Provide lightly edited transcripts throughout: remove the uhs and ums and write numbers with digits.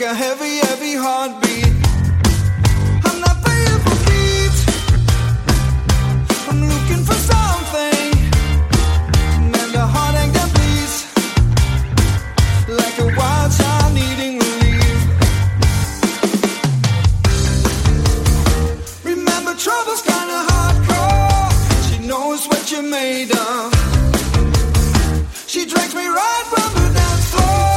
a heavy, heavy heartbeat. I'm not paying for beats, I'm looking for something, and the heart ain't got beats, like a wild child needing relief. Remember, trouble's kinda hardcore, she knows what you're made of. She drags me right from the dance floor.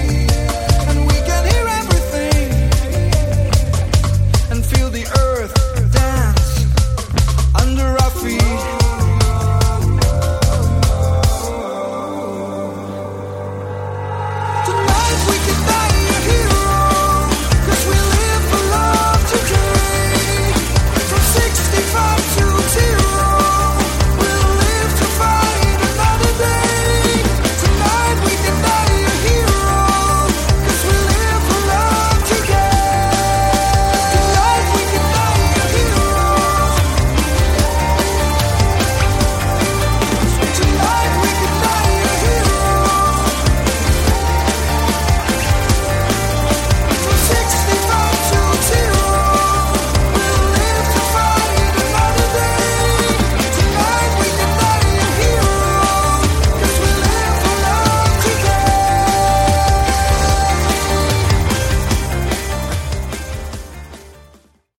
Feel the earth